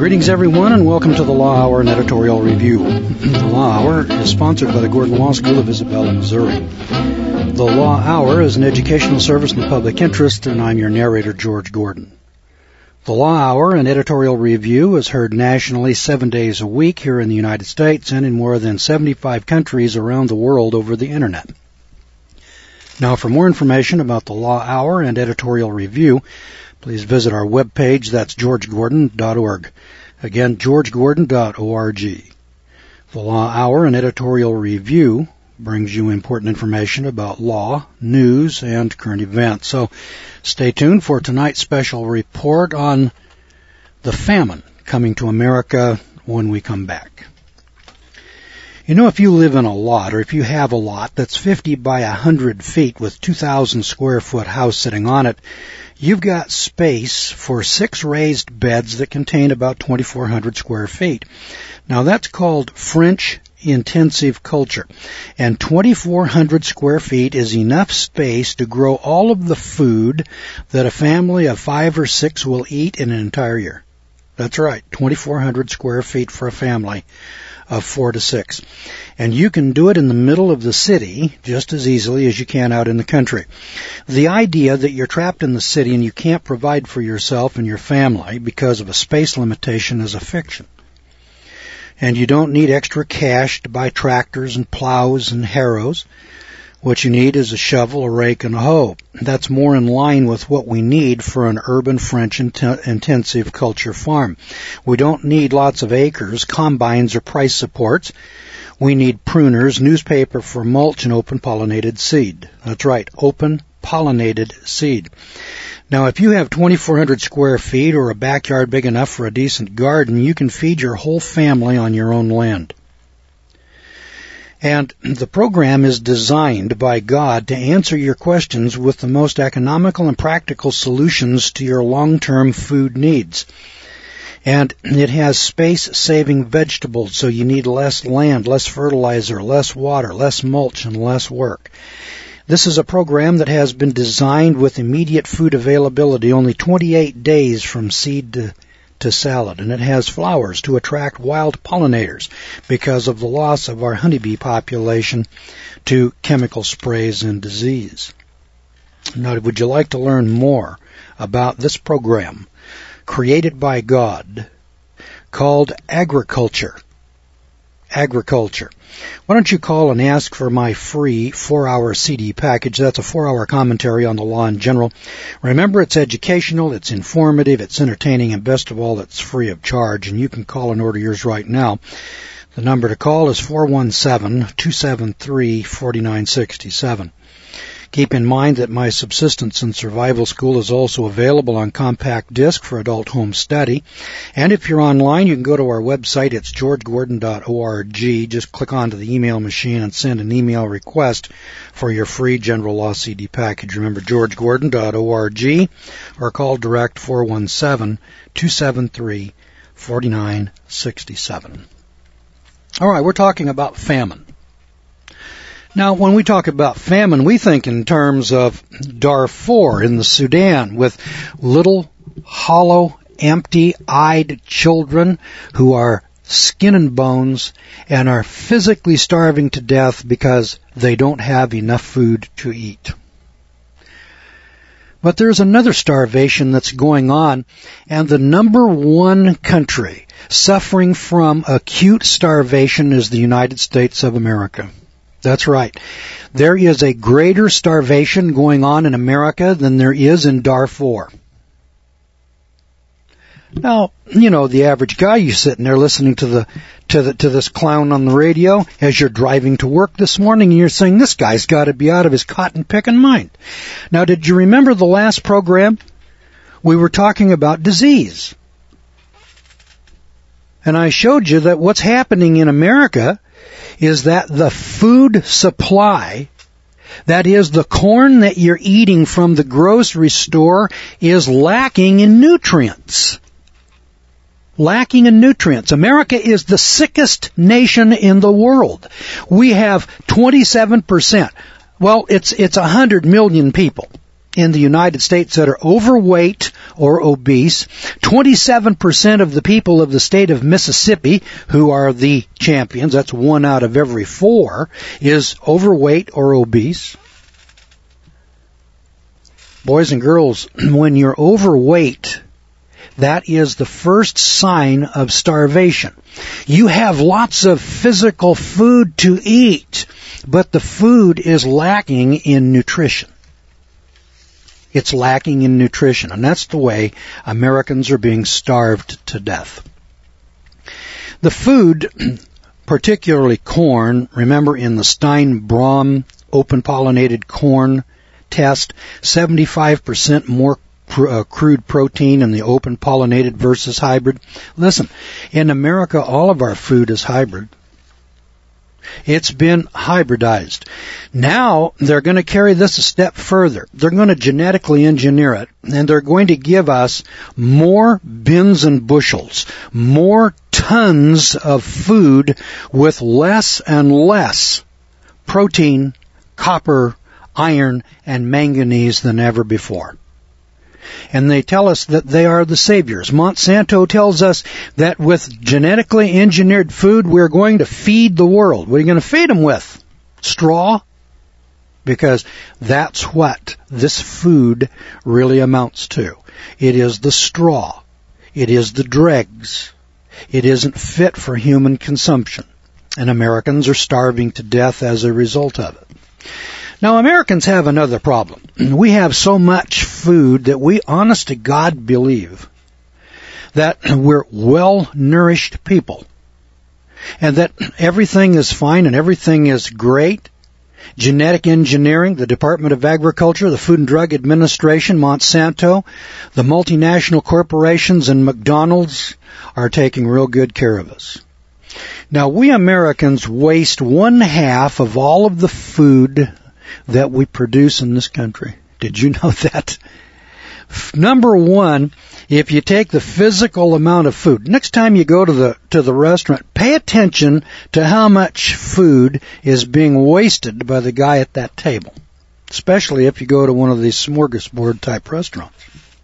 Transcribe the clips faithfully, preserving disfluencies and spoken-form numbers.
Greetings, everyone, and welcome to the Law Hour and Editorial Review. The Law Hour is sponsored by the Gordon Law School of Isabella, Missouri. The Law Hour is an educational service in the public interest, and I'm your narrator, George Gordon. The Law Hour and Editorial Review is heard nationally seven days a week here in the United States and in more than seventy-five countries around the world over the Internet. Now, for more information about the Law Hour and Editorial Review, please visit our webpage. That's george gordon dot org. Again, george gordon dot org. The Law Hour and Editorial Review brings you important information about law, news, and current events. So stay tuned for tonight's special report on the famine coming to America when we come back. You know, if you live in a lot, or if you have a lot that's fifty by one hundred feet with two thousand square foot house sitting on it, you've got space for six raised beds that contain about twenty-four hundred square feet. Now, that's called French intensive culture, and twenty-four hundred square feet is enough space to grow all of the food that a family of five or six will eat in an entire year. That's right, twenty-four hundred square feet for a family of four to six. And you can do it in the middle of the city just as easily as you can out in the country. The idea that you're trapped in the city and you can't provide for yourself and your family because of a space limitation is a fiction. And you don't need extra cash to buy tractors and plows and harrows. What you need is a shovel, a rake, and a hoe. That's more in line with what we need for an urban French int- intensive culture farm. We don't need lots of acres, combines, or price supports. We need pruners, newspaper for mulch, and open-pollinated seed. That's right, open-pollinated seed. Now, if you have twenty-four hundred square feet or a backyard big enough for a decent garden, you can feed your whole family on your own land. And the program is designed by God to answer your questions with the most economical and practical solutions to your long-term food needs. And it has space-saving vegetables, so you need less land, less fertilizer, less water, less mulch, and less work. This is a program that has been designed with immediate food availability, only twenty-eight days from seed to to salad, and it has flowers to attract wild pollinators because of the loss of our honeybee population to chemical sprays and disease. Now, would you like to learn more about this program created by God called Agriculture? Agriculture. Why don't you call and ask for my free four-hour C D package? That's a four-hour commentary on the law in general. Remember, it's educational, it's informative, it's entertaining, and best of all, it's free of charge. And you can call and order yours right now. The number to call is four one seven, two seven three, four nine six seven. Keep in mind that my Subsistence and Survival School is also available on compact disc for adult home study. And if you're online, you can go to our website. It's george gordon dot org. Just click onto the email machine and send an email request for your free General Law C D package. Remember, george gordon dot org, or call direct four one seven, two seven three, four nine six seven. All right, we're talking about famine. Now, when we talk about famine, we think in terms of Darfur in the Sudan, with little, hollow, empty-eyed children who are skin and bones and are physically starving to death because they don't have enough food to eat. But there's another starvation that's going on, and the number one country suffering from acute starvation is the United States of America. That's right. There is a greater starvation going on in America than there is in Darfur. Now, you know, the average guy, you sitting there listening to the to the to this clown on the radio as you're driving to work this morning, and you're saying, this guy's got to be out of his cotton picking mind. Now, did you remember the last program? We were talking about disease. And I showed you that what's happening in America is that the food supply, that is the corn that you're eating from the grocery store, is lacking in nutrients. Lacking in nutrients. America is the sickest nation in the world. We have twenty-seven percent. Well, it's it's one hundred million people. in the United States that are overweight or obese. twenty-seven percent of the people of the state of Mississippi, who are the champions, that's one out of every four, is overweight or obese. Boys and girls, when you're overweight, that is the first sign of starvation. You have lots of physical food to eat, but the food is lacking in nutrition. It's lacking in nutrition, and that's the way Americans are being starved to death. The food, particularly corn, remember in the Stein-Brom open-pollinated corn test, seventy-five percent more Uh, crude protein in the open pollinated versus hybrid. Listen, in America, all of our food is hybrid. It's been hybridized. Now, they're going to carry this a step further. They're going to genetically engineer it, and they're going to give us more bins and bushels, more tons of food with less and less protein, copper, iron, and manganese than ever before. And they tell us that they are the saviors. Monsanto tells us that with genetically engineered food, we're going to feed the world. What are you going to feed them with? Straw? Because that's what this food really amounts to. It is the straw. It is the dregs. It isn't fit for human consumption. And Americans are starving to death as a result of it. Now, Americans have another problem. We have so much food that we, honest to God, believe that we're well-nourished people and that everything is fine and everything is great. Genetic engineering, the Department of Agriculture, the Food and Drug Administration, Monsanto, the multinational corporations, and McDonald's are taking real good care of us. Now, we Americans waste one half of all of the food that we produce in this country. Did you know that? Number one, if you take the physical amount of food, next time you go to the to the restaurant, pay attention to how much food is being wasted by the guy at that table, especially if you go to one of these smorgasbord type restaurants.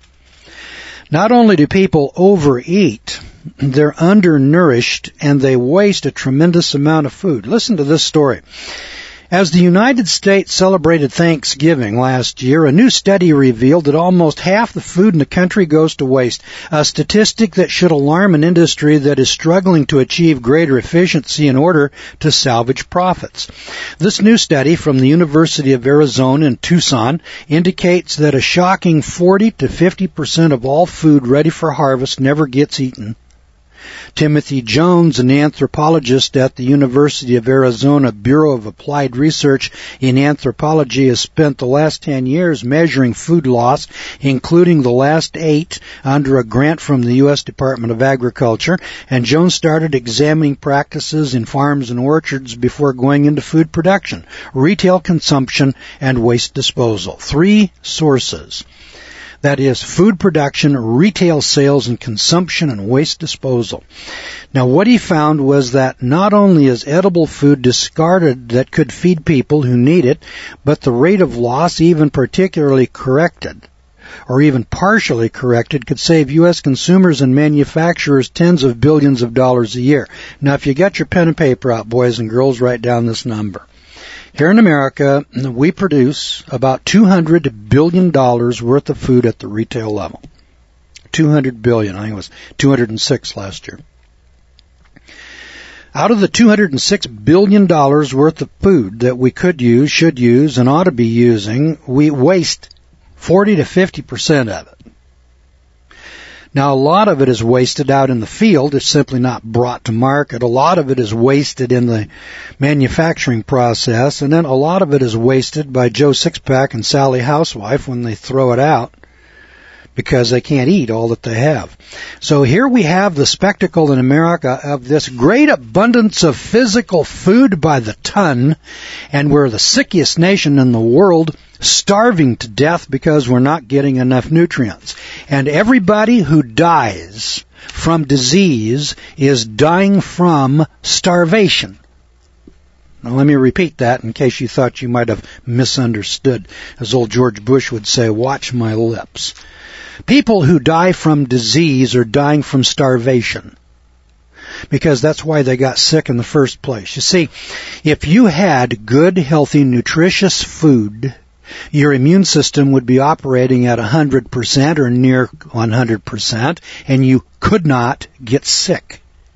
Not only do people overeat, they're undernourished and they waste a tremendous amount of food. Listen to this story. As the United States celebrated Thanksgiving last year, a new study revealed that almost half the food in the country goes to waste, a statistic that should alarm an industry that is struggling to achieve greater efficiency in order to salvage profits. This new study from the University of Arizona in Tucson indicates that a shocking forty to fifty percent of all food ready for harvest never gets eaten. Timothy Jones, an anthropologist at the University of Arizona Bureau of Applied Research in Anthropology, has spent the last ten years measuring food loss, including the last eight under a grant from the U S Department of Agriculture, and Jones started examining practices in farms and orchards before going into food production, retail consumption, and waste disposal. Three sources. That is food production, retail sales, and consumption and waste disposal. Now, what he found was that not only is edible food discarded that could feed people who need it, but the rate of loss, even particularly corrected, or even partially corrected, could save U S consumers and manufacturers tens of billions of dollars a year. Now, if you got your pen and paper out, boys and girls, write down this number. Here in America, we produce about two hundred billion dollars worth of food at the retail level. two hundred billion dollars. I think it was two hundred six last year. Out of the two hundred six billion dollars worth of food that we could use, should use, and ought to be using, we waste forty to fifty percent of it. Now, a lot of it is wasted out in the field. It's simply not brought to market. A lot of it is wasted in the manufacturing process. And then a lot of it is wasted by Joe Sixpack and Sally Housewife when they throw it out because they can't eat all that they have. So here we have the spectacle in America of this great abundance of physical food by the ton, and we're the sickest nation in the world, starving to death because we're not getting enough nutrients. And everybody who dies from disease is dying from starvation. Now, let me repeat that in case you thought you might have misunderstood. As old George Bush would say, watch my lips. People who die from disease are dying from starvation, because that's why they got sick in the first place. You see, if you had good, healthy, nutritious food, your immune system would be operating at one hundred percent or near one hundred percent, and you could not get sick.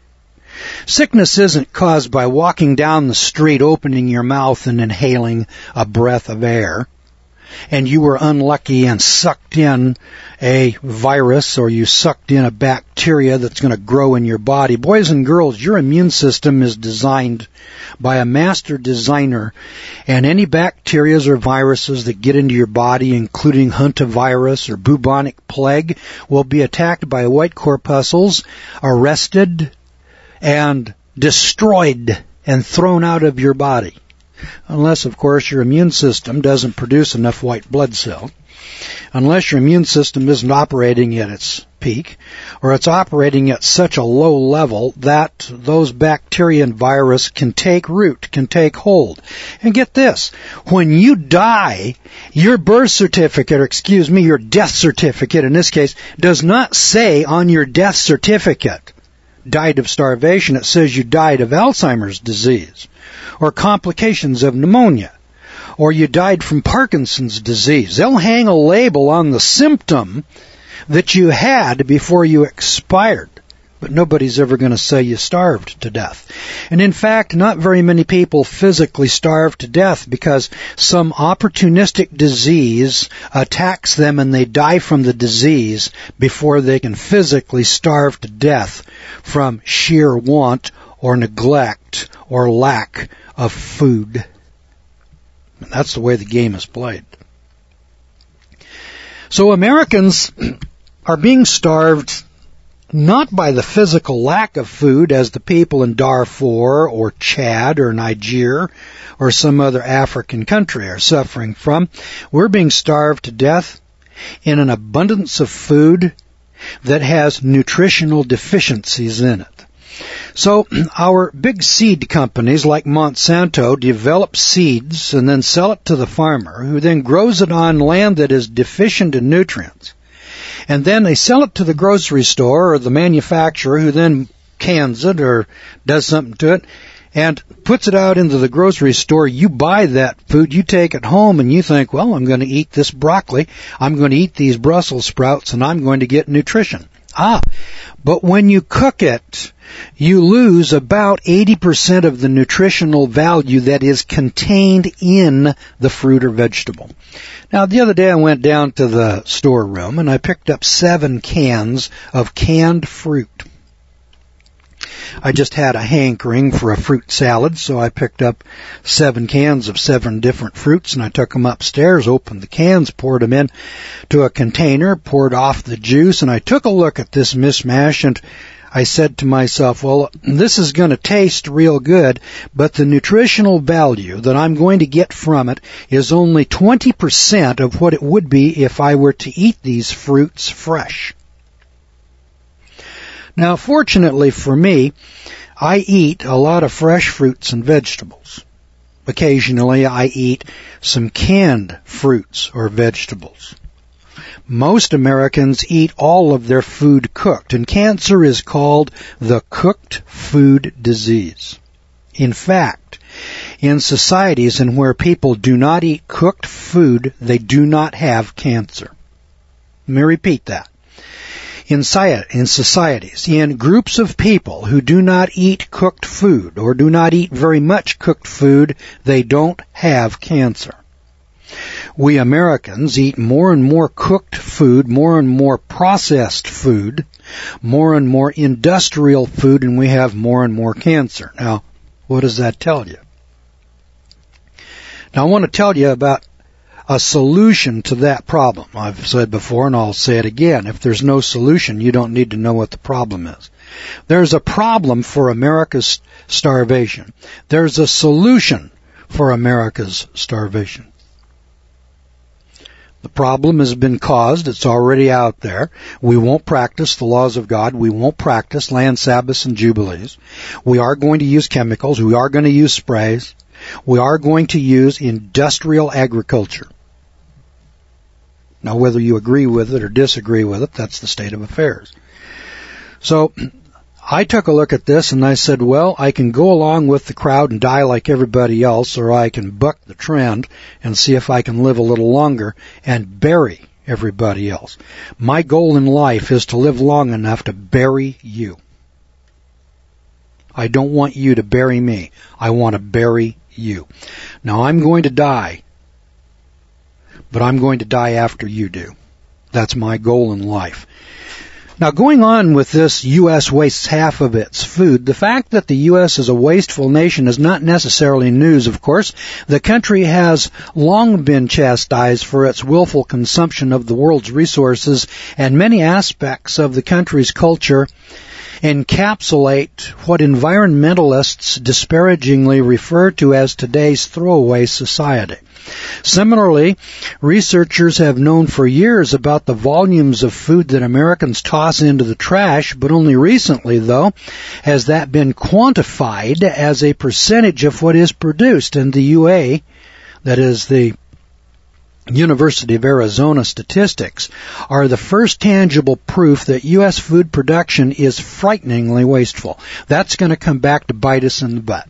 Sickness isn't caused by walking down the street, opening your mouth and inhaling a breath of air, and you were unlucky and sucked in a virus, or you sucked in a bacteria that's going to grow in your body. Boys and girls, your immune system is designed by a master designer, and any bacteria or viruses that get into your body, including hantavirus or bubonic plague, will be attacked by white corpuscles, arrested, and destroyed and thrown out of your body. Unless, of course, your immune system doesn't produce enough white blood cells. Unless your immune system isn't operating at its peak, or it's operating at such a low level that those bacteria and virus can take root, can take hold. And get this, when you die, your birth certificate, or excuse me, your death certificate in this case, does not say on your death certificate, died of starvation. It says you died of Alzheimer's disease, or complications of pneumonia, or you died from Parkinson's disease. They'll hang a label on the symptom that you had before you expired, but nobody's ever going to say you starved to death. And in fact, not very many people physically starve to death because some opportunistic disease attacks them and they die from the disease before they can physically starve to death from sheer want or neglect or lack of food. And that's the way the game is played. So Americans are being starved not by the physical lack of food as the people in Darfur or Chad or Niger or some other African country are suffering from. We're being starved to death in an abundance of food that has nutritional deficiencies in it. So our big seed companies like Monsanto develop seeds and then sell it to the farmer, who then grows it on land that is deficient in nutrients. And then they sell it to the grocery store or the manufacturer, who then cans it or does something to it and puts it out into the grocery store. You buy that food, you take it home, and you think, well, I'm going to eat this broccoli, I'm going to eat these Brussels sprouts, and I'm going to get nutrition. Ah, but when you cook it, you lose about eighty percent of the nutritional value that is contained in the fruit or vegetable. Now, the other day I went down to the storeroom and I picked up seven cans of canned fruit. I just had a hankering for a fruit salad, so I picked up seven cans of seven different fruits, and I took them upstairs, opened the cans, poured them in to a container, poured off the juice, and I took a look at this mishmash, and I said to myself, well, this is going to taste real good, but the nutritional value that I'm going to get from it is only twenty percent of what it would be if I were to eat these fruits fresh. Now, fortunately for me, I eat a lot of fresh fruits and vegetables. Occasionally, I eat some canned fruits or vegetables. Most Americans eat all of their food cooked, and cancer is called the cooked food disease. In fact, in societies in where people do not eat cooked food, they do not have cancer. Let me repeat that. In societies, in groups of people who do not eat cooked food or do not eat very much cooked food, they don't have cancer. We Americans eat more and more cooked food, more and more processed food, more and more industrial food, and we have more and more cancer. Now, what does that tell you? Now, I want to tell you about a solution to that problem. I've said before, and I'll say it again. If there's no solution, you don't need to know what the problem is. There's a problem for America's starvation. There's a solution for America's starvation. The problem has been caused. It's already out there. We won't practice the laws of God. We won't practice land Sabbaths and Jubilees. We are going to use chemicals. We are going to use sprays. We are going to use industrial agriculture. Now, whether you agree with it or disagree with it, that's the state of affairs. So, I took a look at this and I said, well, I can go along with the crowd and die like everybody else, or I can buck the trend and see if I can live a little longer and bury everybody else. My goal in life is to live long enough to bury you. I don't want you to bury me. I want to bury you. Now, I'm going to die, but I'm going to die after you do. That's my goal in life. Now, going on with this, U S wastes half of its food. The fact that the U S is a wasteful nation is not necessarily news, of course. The country has long been chastised for its willful consumption of the world's resources, and many aspects of the country's culture encapsulate what environmentalists disparagingly refer to as today's throwaway society. Similarly, researchers have known for years about the volumes of food that Americans toss into the trash, but only recently, though, has that been quantified as a percentage of what is produced. And the U A, that is the University of Arizona statistics, are the first tangible proof that U S food production is frighteningly wasteful. That's going to come back to bite us in the butt.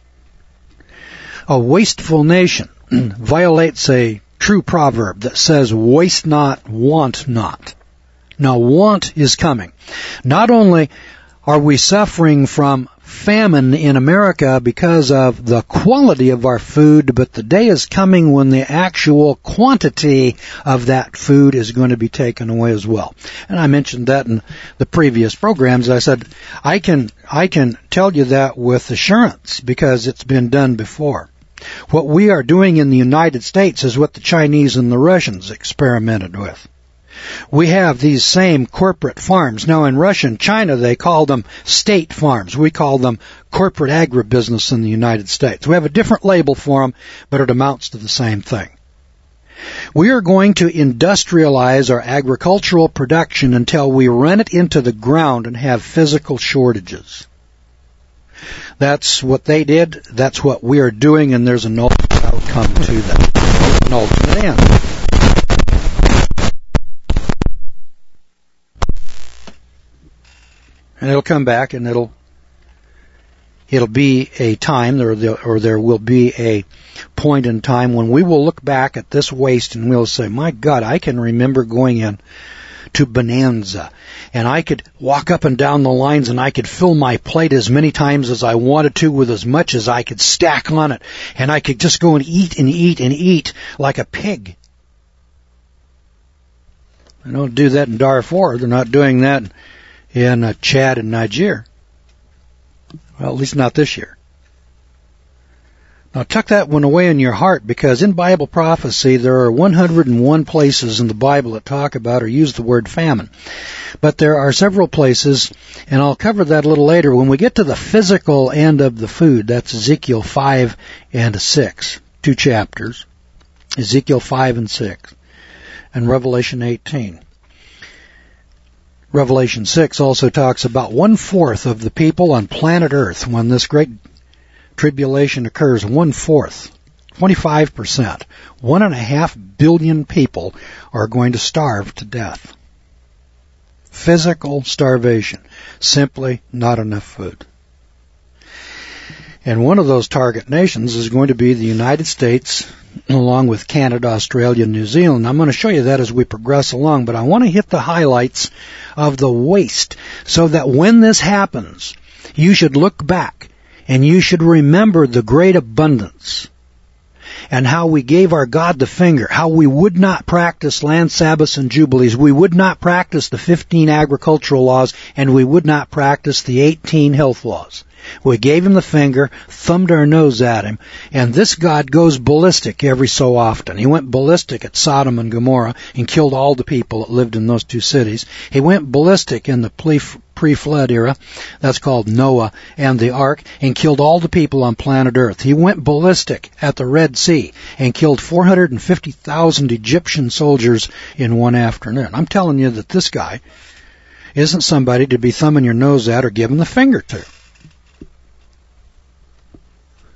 A wasteful nation violates a true proverb that says, waste not, want not. Now, want is coming. Not only are we suffering from famine in America because of the quality of our food, but the day is coming when the actual quantity of that food is going to be taken away as well. And I mentioned that in the previous programs. I said, I can, I can tell you that with assurance because it's been done before. What we are doing in the United States is what the Chinese and the Russians experimented with. We have these same corporate farms. Now, in Russia and China, they call them state farms. We call them corporate agribusiness in the United States. We have a different label for them, but it amounts to the same thing. We are going to industrialize our agricultural production until we run it into the ground and have physical shortages. That's what they did. That's what we are doing, and there's an ultimate outcome to that. An ultimate end. And it'll come back, and it'll it'll be a time, or there, or there will be a point in time when we will look back at this waste and we'll say, my God, I can remember going in to Bonanza, and I could walk up and down the lines and I could fill my plate as many times as I wanted to with as much as I could stack on it, and I could just go and eat and eat and eat like a pig. They don't do that in Darfur. They're not doing that in uh, Chad and Niger. Well, at least not this year. Now, tuck that one away in your heart, because in Bible prophecy, there are one hundred one places in the Bible that talk about or use the word famine. But there are several places, and I'll cover that a little later, when we get to the physical end of the food. That's Ezekiel five and six, two chapters, Ezekiel five and six, and Revelation eighteen. Revelation six also talks about one-fourth of the people on planet Earth, when this great tribulation occurs, one-fourth, twenty-five percent, one and a half billion people are going to starve to death. Physical starvation. Simply not enough food. And one of those target nations is going to be the United States, along with Canada, Australia, and New Zealand. I'm going to show you that as we progress along, but I want to hit the highlights of the waste so that when this happens, you should look back and you should remember the great abundance and how we gave our God the finger, how we would not practice land Sabbaths and Jubilees, we would not practice the fifteen agricultural laws, and we would not practice the eighteen health laws. We gave him the finger, thumbed our nose at him, and this God goes ballistic every so often. He went ballistic at Sodom and Gomorrah and killed all the people that lived in those two cities. He went ballistic in the pre-flood era, that's called Noah and the Ark, and killed all the people on planet Earth. He went ballistic at the Red Sea and killed four hundred fifty thousand Egyptian soldiers in one afternoon. I'm telling you that this guy isn't somebody to be thumbing your nose at or giving the finger to.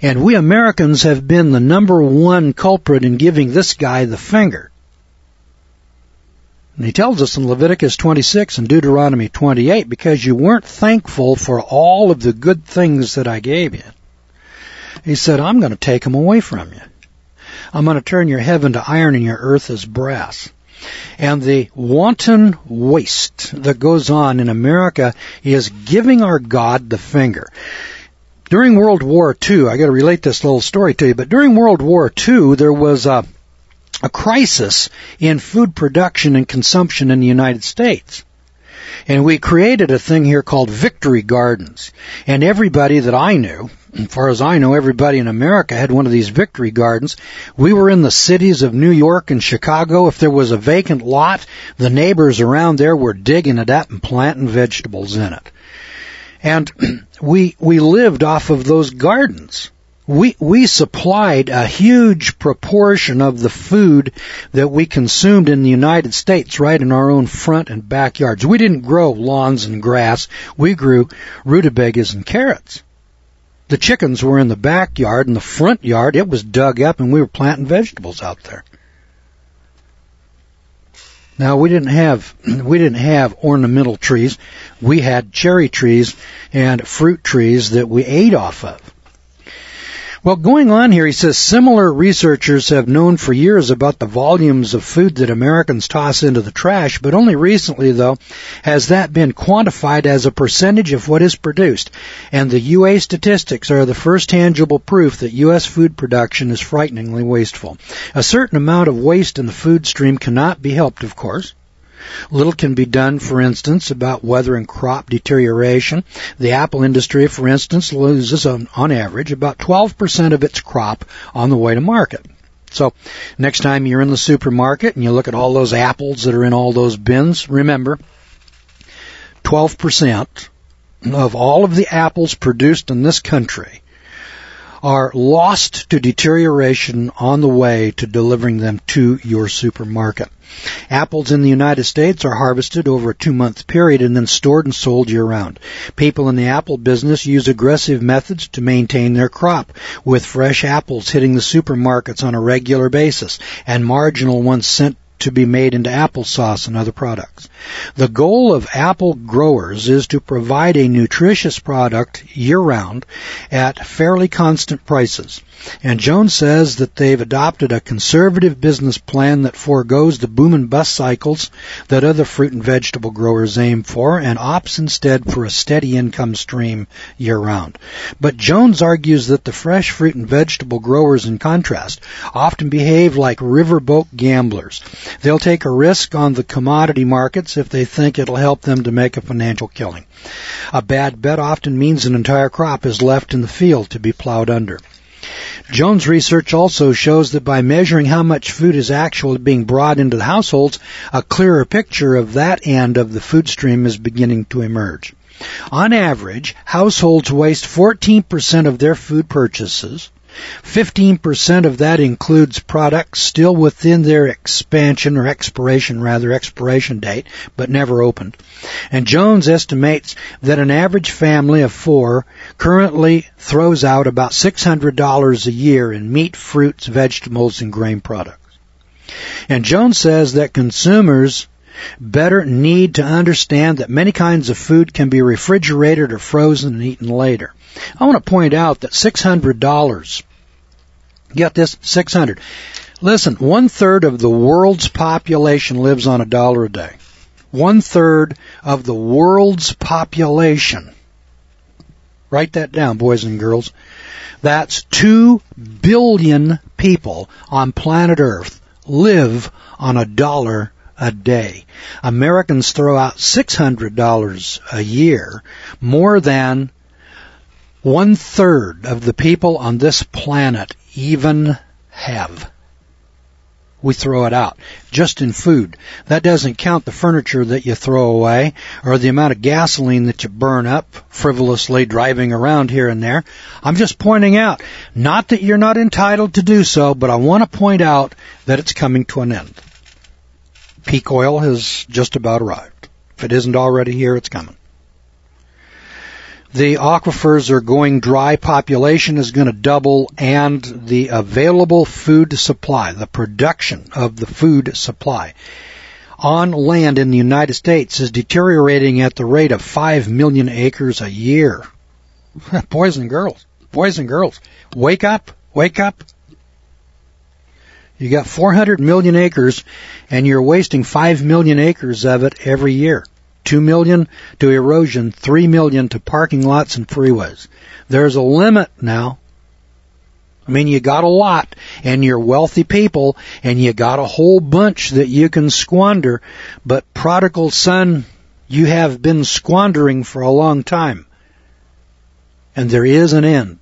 And we Americans have been the number one culprit in giving this guy the finger. And he tells us in Leviticus twenty-six and Deuteronomy twenty-eight, because you weren't thankful for all of the good things that I gave you. He said, I'm going to take them away from you. I'm going to turn your heaven to iron and your earth as brass. And the wanton waste that goes on in America is giving our God the finger. During World War Two, I got to relate this little story to you, but during World War Two, there was a a crisis in food production and consumption in the United States. And we created a thing here called Victory Gardens. And everybody that I knew, as far as I know, everybody in America had one of these Victory Gardens. We were in the cities of New York and Chicago. If there was a vacant lot, the neighbors around there were digging it up and planting vegetables in it. And we we lived off of those gardens. We we supplied a huge proportion of the food that we consumed in the United States right in our own front and backyards. We didn't grow lawns and grass. We grew rutabagas and carrots. The chickens were in the backyard, and the front yard, it was dug up, and we were planting vegetables out there. Now, we didn't have we didn't have ornamental trees. We had cherry trees and fruit trees that we ate off of. Well, going on here, he says, similar researchers have known for years about the volumes of food that Americans toss into the trash, but only recently, though, has that been quantified as a percentage of what is produced. And the U A statistics are the first tangible proof that U S food production is frighteningly wasteful. A certain amount of waste in the food stream cannot be helped, of course. Little can be done, for instance, about weather and crop deterioration. The apple industry, for instance, loses, on, on average, about twelve percent of its crop on the way to market. So next time you're in the supermarket and you look at all those apples that are in all those bins, remember, twelve percent of all of the apples produced in this country are lost to deterioration on the way to delivering them to your supermarket. Apples in the United States are harvested over a two-month period and then stored and sold year-round. People in the apple business use aggressive methods to maintain their crop, with fresh apples hitting the supermarkets on a regular basis and marginal ones sent to be made into applesauce and other products. The goal of apple growers is to provide a nutritious product year-round at fairly constant prices. And Jones says that they've adopted a conservative business plan that foregoes the boom and bust cycles that other fruit and vegetable growers aim for and opts instead for a steady income stream year-round. But Jones argues that the fresh fruit and vegetable growers, in contrast, often behave like riverboat gamblers. They'll take a risk on the commodity markets if they think it'll help them to make a financial killing. A bad bet often means an entire crop is left in the field to be plowed under. Jones' research also shows that by measuring how much food is actually being brought into the households, a clearer picture of that end of the food stream is beginning to emerge. On average, households waste fourteen percent of their food purchases. fifteen percent of that includes products still within their expansion or expiration, rather, expiration date, but never opened. And Jones estimates that an average family of four currently throws out about six hundred dollars a year in meat, fruits, vegetables, and grain products. And Jones says that consumers better need to understand that many kinds of food can be refrigerated or frozen and eaten later. I want to point out that six hundred dollars, get this, six hundred dollars. Listen, one-third of the world's population lives on a dollar a day. One-third of the world's population. Write that down, boys and girls. That's two billion people on planet Earth live on a dollar a day. Americans throw out six hundred dollars a year, more than one-third of the people on this planet even have. We throw it out, just in food. That doesn't count the furniture that you throw away or the amount of gasoline that you burn up frivolously driving around here and there. I'm just pointing out, not that you're not entitled to do so, but I want to point out that it's coming to an end. Peak oil has just about arrived. If it isn't already here, it's coming. The aquifers are going dry, population is going to double, and the available food supply, the production of the food supply on land in the United States is deteriorating at the rate of five million acres a year. Boys and girls, boys and girls, wake up, wake up. You got four hundred million acres, and you're wasting five million acres of it every year. two million to erosion, three million to parking lots and freeways. There's a limit now. I mean, you got a lot, and you're wealthy people, and you got a whole bunch that you can squander, but prodigal son, you have been squandering for a long time. And there is an end.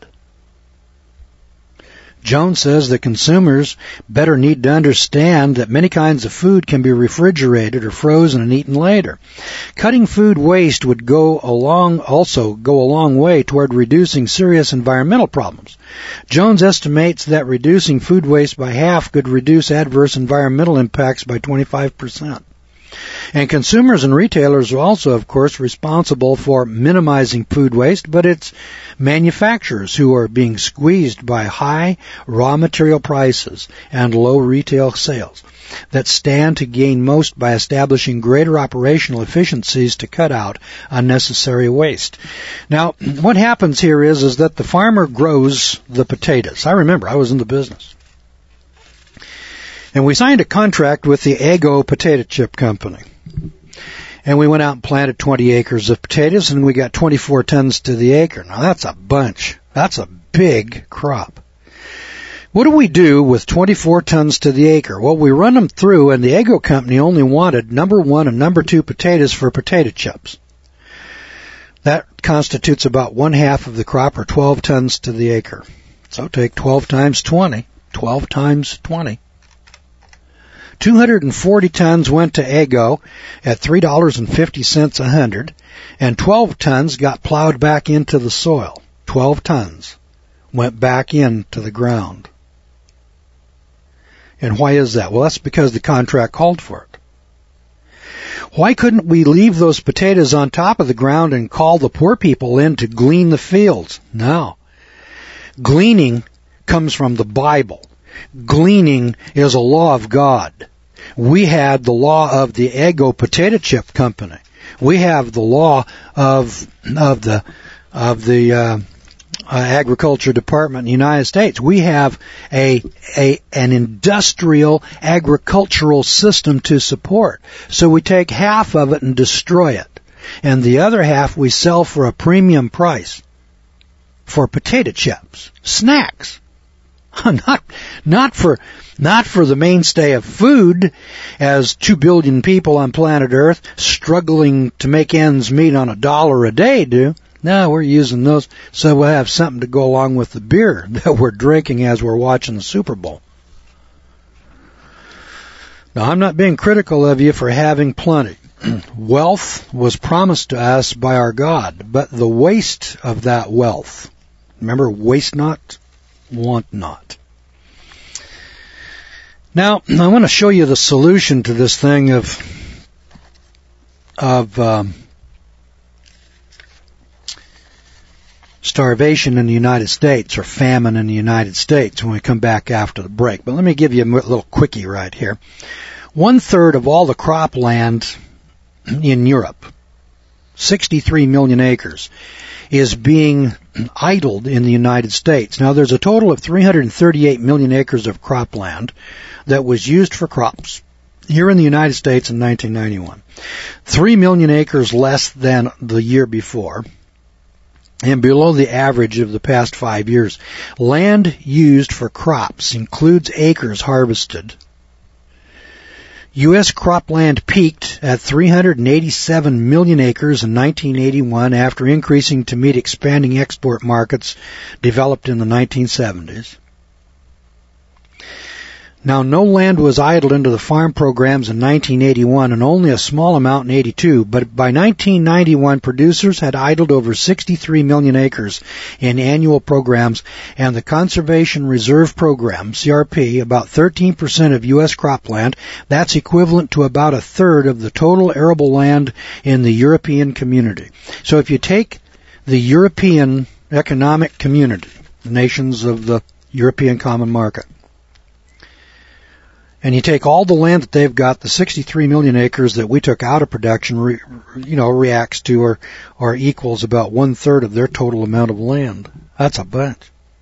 Jones says that consumers better need to understand that many kinds of food can be refrigerated or frozen and eaten later. Cutting food waste would go along, also go a long way toward reducing serious environmental problems. Jones estimates that reducing food waste by half could reduce adverse environmental impacts by twenty-five percent. And consumers and retailers are also, of course, responsible for minimizing food waste, but it's manufacturers who are being squeezed by high raw material prices and low retail sales that stand to gain most by establishing greater operational efficiencies to cut out unnecessary waste. Now, what happens here is, is that the farmer grows the potatoes. I remember, I was in the business. And we signed a contract with the Eggo Potato Chip Company. And we went out and planted twenty acres of potatoes, and we got twenty-four tons to the acre. Now, that's a bunch. That's a big crop. What do we do with twenty-four tons to the acre? Well, we run them through, and the Eggo Company only wanted number one and number two potatoes for potato chips. That constitutes about one half of the crop, or twelve tons to the acre. So take twelve times twenty. twelve times twenty. two hundred forty tons went to Eggo at three dollars and fifty cents a hundred, and twelve tons got plowed back into the soil. twelve tons went back into the ground. And why is that? Well, that's because the contract called for it. Why couldn't we leave those potatoes on top of the ground and call the poor people in to glean the fields? No. Gleaning comes from the Bible. Gleaning is a law of God. We had the law of the Eggo Potato Chip Company. We have the law of of the of the uh, uh, Agriculture Department in the United States. We have a a an industrial agricultural system to support. So we take half of it and destroy it, and the other half we sell for a premium price for potato chips, snacks. Not, not for, not for the mainstay of food, as two billion people on planet Earth struggling to make ends meet on a dollar a day do. No, we're using those so we'll have something to go along with the beer that we're drinking as we're watching the Super Bowl. Now, I'm not being critical of you for having plenty. Wealth was promised to us by our God, but the waste of that wealth, remember, waste not, want not. Now, I want to show you the solution to this thing of of um, starvation in the United States, or famine in the United States, when we come back after the break. But let me give you a little quickie right here. One third of all the cropland in Europe, sixty-three million acres, is being idled in the United States. Now, there's a total of three hundred thirty-eight million acres of cropland that was used for crops here in the United States in nineteen ninety-one. Three million acres less than the year before, and below the average of the past five years. Land used for crops includes acres harvested. U S cropland peaked at three hundred eighty-seven million acres in nineteen eighty-one after increasing to meet expanding export markets developed in the nineteen seventies. Now, no land was idled into the farm programs in nineteen eighty-one and only a small amount in eighty-two, but by nineteen ninety-one, producers had idled over sixty-three million acres in annual programs, and the Conservation Reserve Program, C R P, about thirteen percent of U S cropland. That's equivalent to about a third of the total arable land in the European community. So if you take the European Economic Community, the nations of the European Common Market, and you take all the land that they've got, the sixty-three million acres that we took out of production, re, you know, reacts to or, or equals about one-third of their total amount of land. That's a bunch.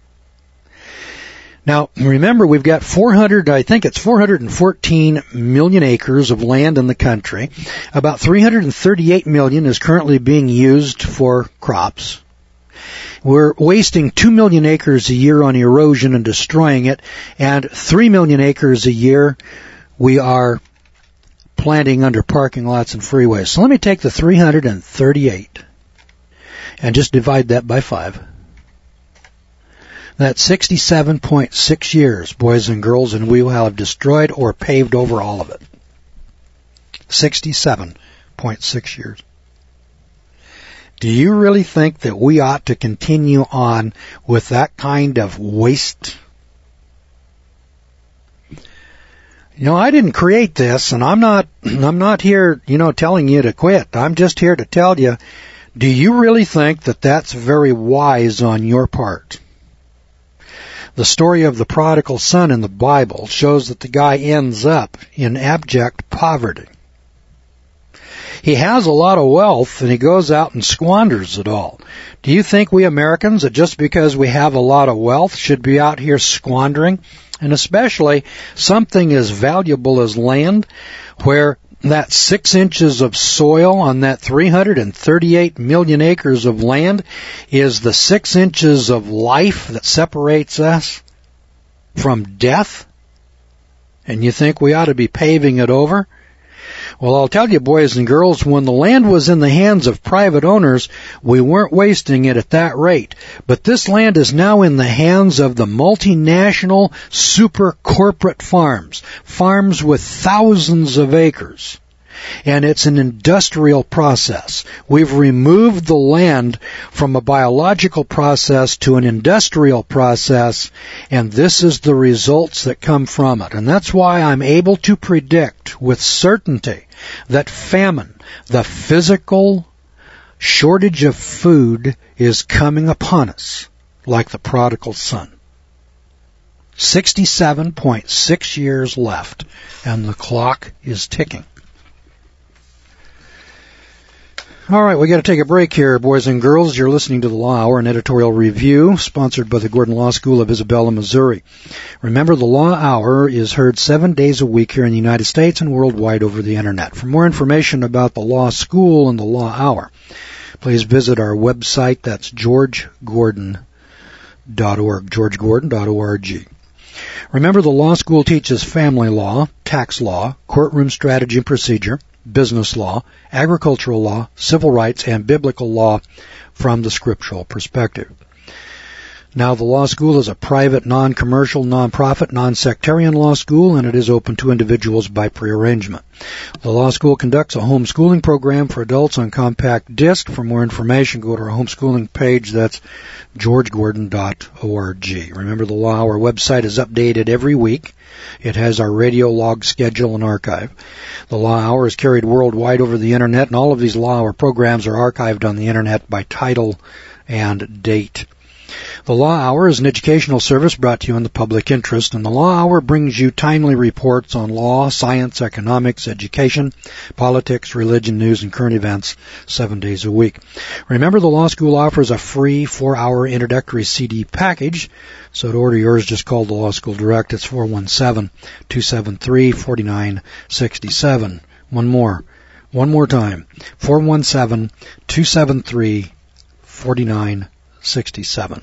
Now, remember, we've got four hundred, I think it's four hundred fourteen million acres of land in the country. About three hundred thirty-eight million is currently being used for crops. We're wasting two million acres a year on erosion and destroying it, and three million acres a year we are planting under parking lots and freeways. So let me take the three hundred thirty-eight and just divide that by five. That's sixty-seven point six years, boys and girls, and we will have destroyed or paved over all of it. sixty-seven point six years. Do you really think that we ought to continue on with that kind of waste? You know, I didn't create this, and I'm not, I'm not here, you know, telling you to quit. I'm just here to tell you, do you really think that that's very wise on your part? The story of the prodigal son in the Bible shows that the guy ends up in abject poverty. He has a lot of wealth, and he goes out and squanders it all. Do you think we Americans, that just because we have a lot of wealth, should be out here squandering? And especially something as valuable as land, where that six inches of soil on that three hundred thirty-eight million acres of land is the six inches of life that separates us from death? And you think we ought to be paving it over? Well, I'll tell you, boys and girls, when the land was in the hands of private owners, we weren't wasting it at that rate. But this land is now in the hands of the multinational super corporate farms, farms with thousands of acres. And it's an industrial process. We've removed the land from a biological process to an industrial process, and this is the results that come from it. And that's why I'm able to predict with certainty that famine, the physical shortage of food, is coming upon us like the prodigal son. sixty-seven point six years left, and the clock is ticking. All right, we got to take a break here, boys and girls. You're listening to the Law Hour, an editorial review sponsored by the Gordon Law School of Isabella, Missouri. Remember, the Law Hour is heard seven days a week here in the United States and worldwide over the Internet. For more information about the Law School and the Law Hour, please visit our website. That's george gordon dot org, george gordon dot org. Remember, the Law School teaches family law, tax law, courtroom strategy and procedure, business law, agricultural law, civil rights, and biblical law from the scriptural perspective. Now, the law school is a private, non-commercial, non-profit, non-sectarian law school, and it is open to individuals by prearrangement. The law school conducts a homeschooling program for adults on compact disc. For more information, go to our homeschooling page. That's george gordon dot org. Remember, the Law Hour website is updated every week. It has our radio log schedule and archive. The Law Hour is carried worldwide over the Internet, and all of these Law Hour programs are archived on the Internet by title and date. The Law Hour is an educational service brought to you in the public interest, and the Law Hour brings you timely reports on law, science, economics, education, politics, religion, news, and current events seven days a week. Remember, the Law School offers a free four-hour introductory C D package, so to order yours, just call the Law School Direct. It's four one seven, two seven three, four nine six seven. One more. One more time. four one seven, two seven three, four nine six seven.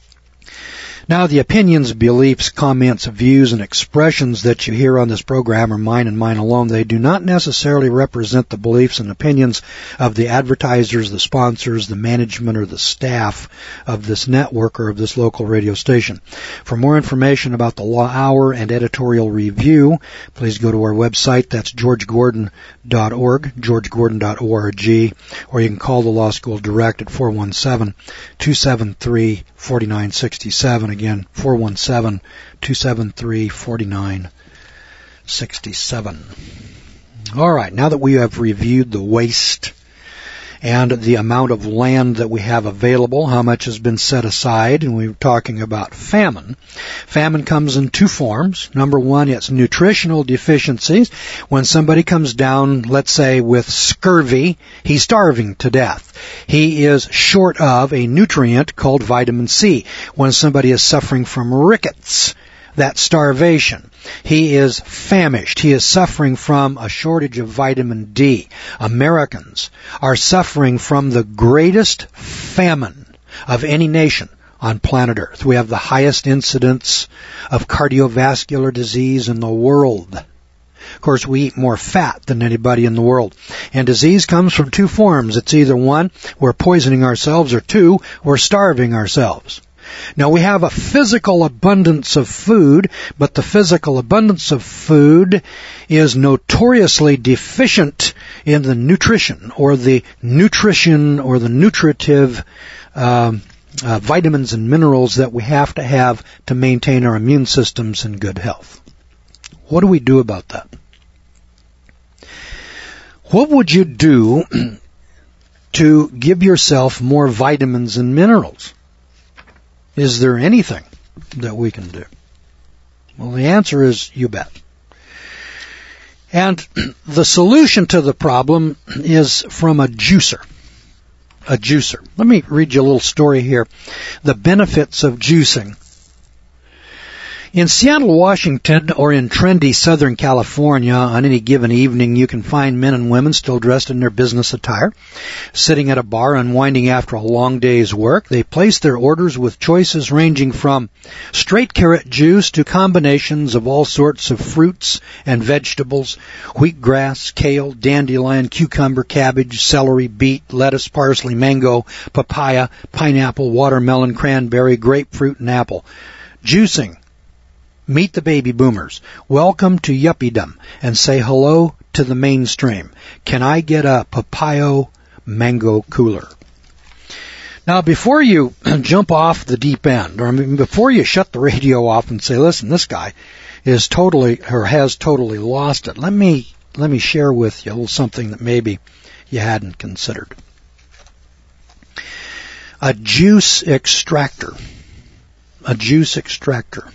Now, the opinions, beliefs, comments, views, and expressions that you hear on this program are mine and mine alone. They do not necessarily represent the beliefs and opinions of the advertisers, the sponsors, the management, or the staff of this network or of this local radio station. For more information about the Law Hour and editorial review, please go to our website. That's george gordon dot org, george gordon dot org, or you can call the Law School Direct at four one seven, two seven three, four nine six seven. Again, four one seven, two seven three, four nine six seven. All right, now that we have reviewed the waste and the amount of land that we have available, how much has been set aside, and we were talking about famine. Famine comes in two forms. Number one, it's nutritional deficiencies. When somebody comes down, let's say, with scurvy, he's starving to death. He is short of a nutrient called vitamin C. When somebody is suffering from rickets, that's starvation. He is famished. He is suffering from a shortage of vitamin D. Americans are suffering from the greatest famine of any nation on planet Earth. We have the highest incidence of cardiovascular disease in the world. Of course, we eat more fat than anybody in the world. And disease comes from two forms. It's either one, we're poisoning ourselves, or two, we're starving ourselves. Now, we have a physical abundance of food, but the physical abundance of food is notoriously deficient in the nutrition or the nutrition or the nutritive um, uh, vitamins and minerals that we have to have to maintain our immune systems in good health. What do we do about that? What would you do to give yourself more vitamins and minerals? Is there anything that we can do? Well, the answer is you bet. And the solution to the problem is from a juicer. A juicer. Let me read you a little story here. The benefits of juicing. In Seattle, Washington, or in trendy Southern California, on any given evening, you can find men and women still dressed in their business attire, sitting at a bar unwinding after a long day's work. They place their orders with choices ranging from straight carrot juice to combinations of all sorts of fruits and vegetables, wheatgrass, kale, dandelion, cucumber, cabbage, celery, beet, lettuce, parsley, mango, papaya, pineapple, watermelon, cranberry, grapefruit, and apple. Juicing. Meet the baby boomers. Welcome to yuppiedom and say hello to the mainstream. Can I get a papaya mango cooler? Now, before you jump off the deep end, or I mean, before you shut the radio off and say, listen, this guy is totally, or has totally lost it, let me, let me share with you a little something that maybe you hadn't considered. A juice extractor. A juice extractor.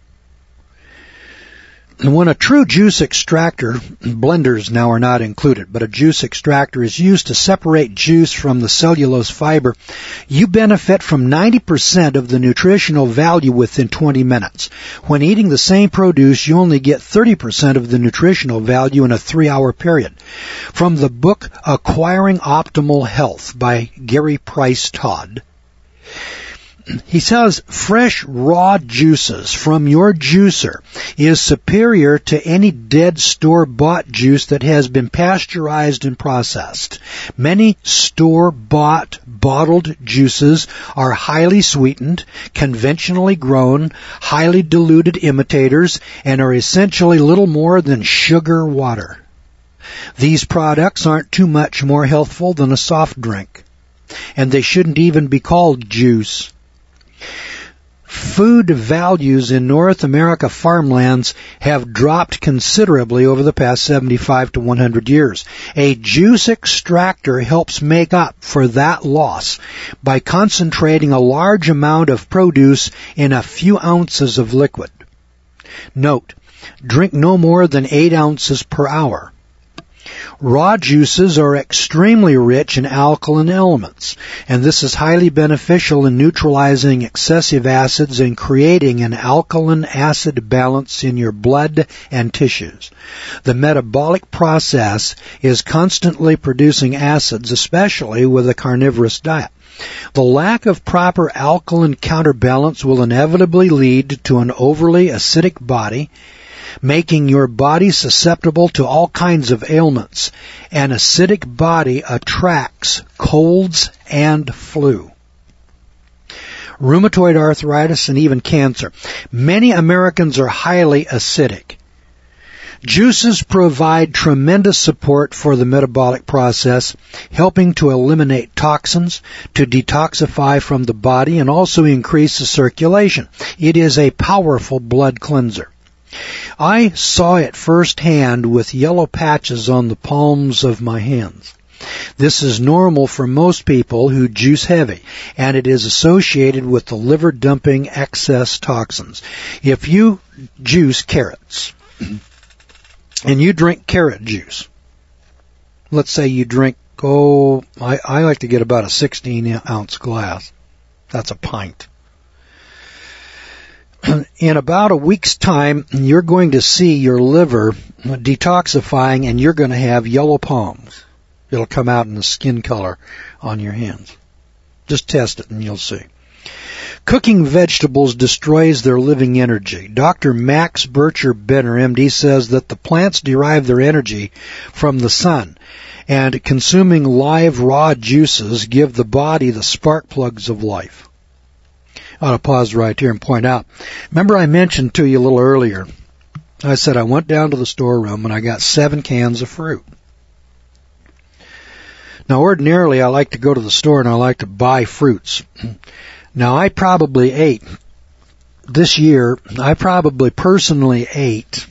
And when a true juice extractor, blenders now are not included, but a juice extractor is used to separate juice from the cellulose fiber, you benefit from ninety percent of the nutritional value within twenty minutes. When eating the same produce, you only get thirty percent of the nutritional value in a three-hour period. From the book Acquiring Optimal Health by Gary Price Todd, he says fresh raw juices from your juicer is superior to any dead store-bought juice that has been pasteurized and processed. Many store-bought bottled juices are highly sweetened, conventionally grown, highly diluted imitators, and are essentially little more than sugar water. These products aren't too much more healthful than a soft drink, and they shouldn't even be called juice. Food values in North America farmlands have dropped considerably over the past seventy-five to one hundred years. A juice extractor helps make up for that loss by concentrating a large amount of produce in a few ounces of liquid. Note, drink no more than eight ounces per hour. Raw juices are extremely rich in alkaline elements, and this is highly beneficial in neutralizing excessive acids and creating an alkaline acid balance in your blood and tissues. The metabolic process is constantly producing acids, especially with a carnivorous diet. The lack of proper alkaline counterbalance will inevitably lead to an overly acidic body, making your body susceptible to all kinds of ailments. An acidic body attracts colds and flu, rheumatoid arthritis, and even cancer. Many Americans are highly acidic. Juices provide tremendous support for the metabolic process, helping to eliminate toxins, to detoxify from the body, and also increase the circulation. It is a powerful blood cleanser. I saw it firsthand with yellow patches on the palms of my hands. This is normal for most people who juice heavy, and it is associated with the liver dumping excess toxins. If you juice carrots, and you drink carrot juice, let's say you drink, oh, I, I like to get about a sixteen ounce glass. That's a pint. In about a week's time, you're going to see your liver detoxifying, and you're going to have yellow palms. It'll come out in the skin color on your hands. Just test it and you'll see. Cooking vegetables destroys their living energy. Doctor Max Bircher Benner, M D, says that the plants derive their energy from the sun, and consuming live raw juices give the body the spark plugs of life. I ought to pause right here and point out. Remember I mentioned to you a little earlier, I said I went down to the storeroom and I got seven cans of fruit. Now ordinarily I like to go to the store and I like to buy fruits. Now I probably ate, this year, I probably personally ate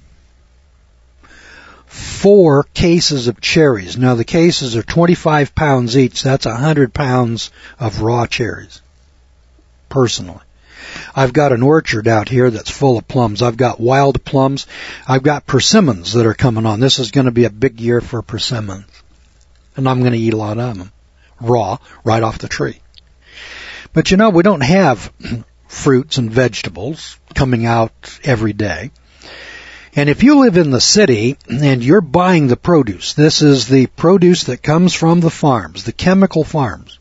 four cases of cherries. Now the cases are twenty-five pounds each. That's one hundred pounds of raw cherries. Personally. I've got an orchard out here that's full of plums. I've got wild plums. I've got persimmons that are coming on. This is going to be a big year for persimmons. And I'm going to eat a lot of them. Raw, right off the tree. But you know, we don't have fruits and vegetables coming out every day. And if you live in the city and you're buying the produce, this is the produce that comes from the farms, the chemical farms.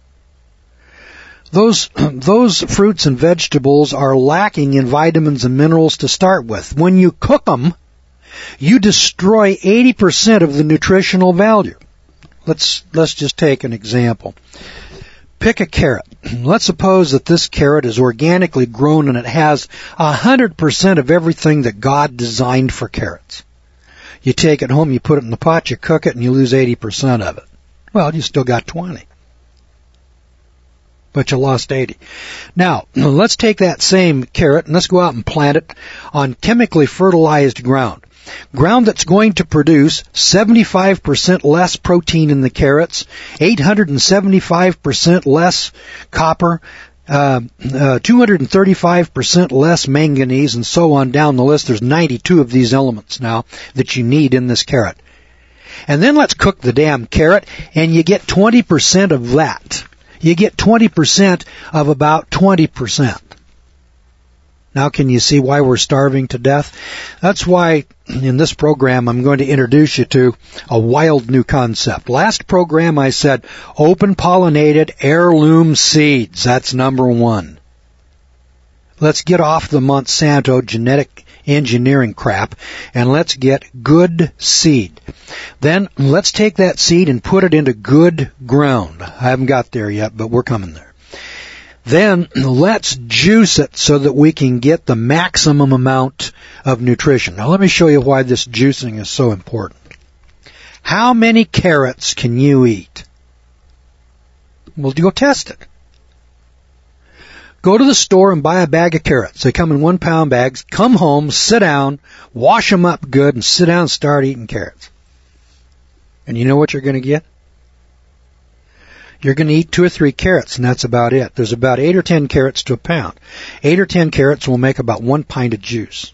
Those, those fruits and vegetables are lacking in vitamins and minerals to start with. When you cook them, you destroy eighty percent of the nutritional value. Let's, let's just take an example. Pick a carrot. Let's suppose that this carrot is organically grown and it has one hundred percent of everything that God designed for carrots. You take it home, you put it in the pot, you cook it, and you lose eighty percent of it. Well, you still got twenty. But you lost eighty. Now, let's take that same carrot and let's go out and plant it on chemically fertilized ground. Ground that's going to produce seventy-five percent less protein in the carrots, eight hundred seventy-five percent less copper, uh, uh, two hundred thirty-five percent less manganese, and so on down the list. There's ninety-two of these elements now that you need in this carrot. And then let's cook the damn carrot, and you get twenty percent of that. You get twenty percent of about twenty percent. Now can you see why we're starving to death? That's why in this program I'm going to introduce you to a wild new concept. Last program I said open pollinated heirloom seeds. That's number one. Let's get off the Monsanto genetic engineering crap and let's get good seed. Then let's take that seed and put it into good ground. I haven't got there yet, but we're coming there. Then let's juice it so that we can get the maximum amount of nutrition. Now let me show you why this juicing is so important. How many carrots can you eat? Well, go test it. Go to the store and buy a bag of carrots. They come in one pound bags. Come home, sit down, wash them up good, and sit down and start eating carrots. And you know what you're going to get? You're going to eat two or three carrots, and that's about it. There's about eight or ten carrots to a pound. Eight or ten carrots will make about one pint of juice.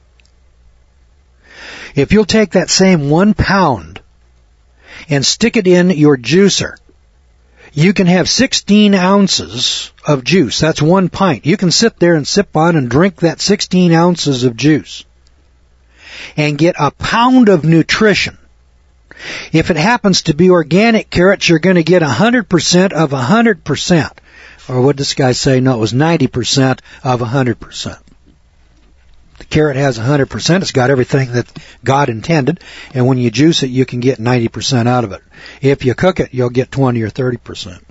If you'll take that same one pound and stick it in your juicer, you can have sixteen ounces of juice. That's one pint. You can sit there and sip on and drink that sixteen ounces of juice and get a pound of nutrition. If it happens to be organic carrots, you're going to get one hundred percent of one hundred percent. Or what did this guy say? No, it was ninety percent of one hundred percent. The carrot has one hundred percent. It's got everything that God intended. And when you juice it, you can get ninety percent out of it. If you cook it, you'll get twenty or thirty percent.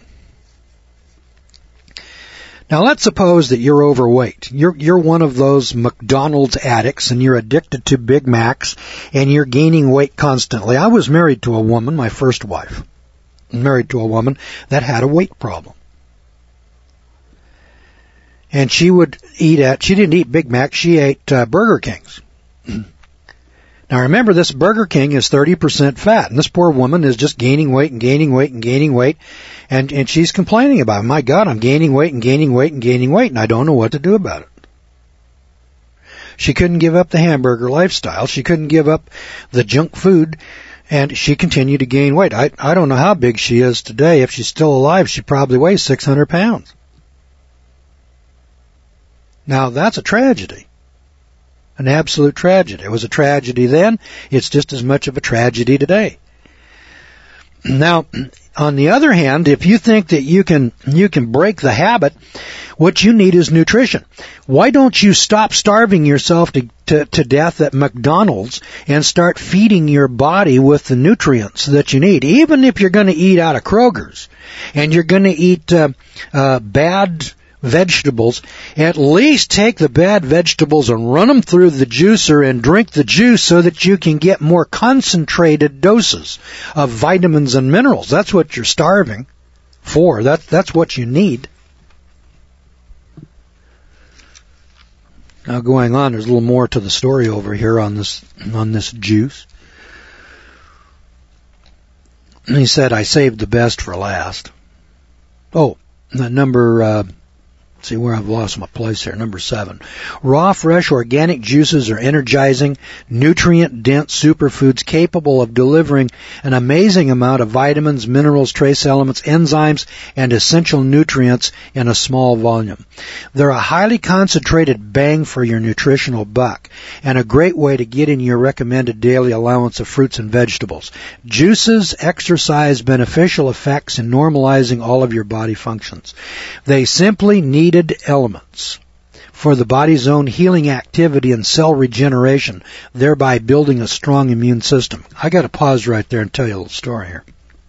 Now let's suppose that you're overweight. You're, you're one of those McDonald's addicts and you're addicted to Big Macs and you're gaining weight constantly. I was married to a woman, my first wife, married to a woman that had a weight problem. And she would eat at, she didn't eat Big Macs, she ate uh, Burger Kings. Now remember, this Burger King is thirty percent fat, and this poor woman is just gaining weight and gaining weight and gaining weight, and, and she's complaining about it. My God, I'm gaining weight and gaining weight and gaining weight, and I don't know what to do about it. She couldn't give up the hamburger lifestyle. She couldn't give up the junk food, and she continued to gain weight. I, I don't know how big she is today. If she's still alive, she probably weighs six hundred pounds. Now, that's a tragedy. An absolute tragedy. It was a tragedy then. It's just as much of a tragedy today. Now, on the other hand, if you think that you can you can break the habit, what you need is nutrition. Why don't you stop starving yourself to, to, to death at McDonald's and start feeding your body with the nutrients that you need? Even if you're going to eat out of Kroger's and you're going to eat uh, uh, bad vegetables, at least take the bad vegetables and run them through the juicer and drink the juice so that you can get more concentrated doses of vitamins and minerals. That's what you're starving for. That, that's what you need. Now going on, there's a little more to the story over here on this, on this juice. And he said, I saved the best for last. Oh, the number, uh, see where I've lost my place here. Number seven. Raw, fresh, organic juices are energizing, nutrient-dense superfoods capable of delivering an amazing amount of vitamins, minerals, trace elements, enzymes, and essential nutrients in a small volume. They're a highly concentrated bang for your nutritional buck and a great way to get in your recommended daily allowance of fruits and vegetables. Juices exercise beneficial effects in normalizing all of your body functions. They simply need elements for the body's own healing activity and cell regeneration, thereby building a strong immune system. I got to pause right there and tell you a little story here.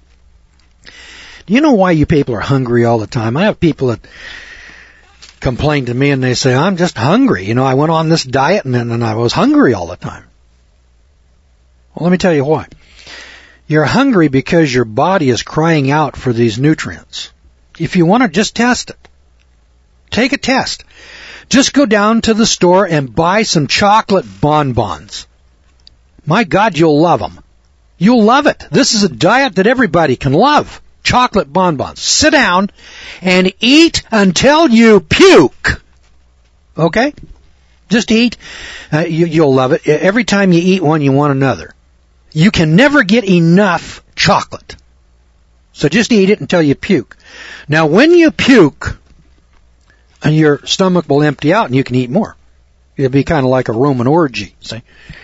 Do you know why you people are hungry all the time? I have people that complain to me and they say, I'm just hungry. You know, I went on this diet and, and I was hungry all the time. Well, let me tell you why. You're hungry because your body is crying out for these nutrients. If you want to, just test it. Take a test. Just go down to the store and buy some chocolate bonbons. My God, you'll love them. You'll love it. This is a diet that everybody can love. Chocolate bonbons. Sit down and eat until you puke. Okay? Just eat. Uh, you, you'll love it. Every time you eat one, you want another. You can never get enough chocolate. So just eat it until you puke. Now, when you puke, and your stomach will empty out and you can eat more. It'll be kind of like a Roman orgy, see?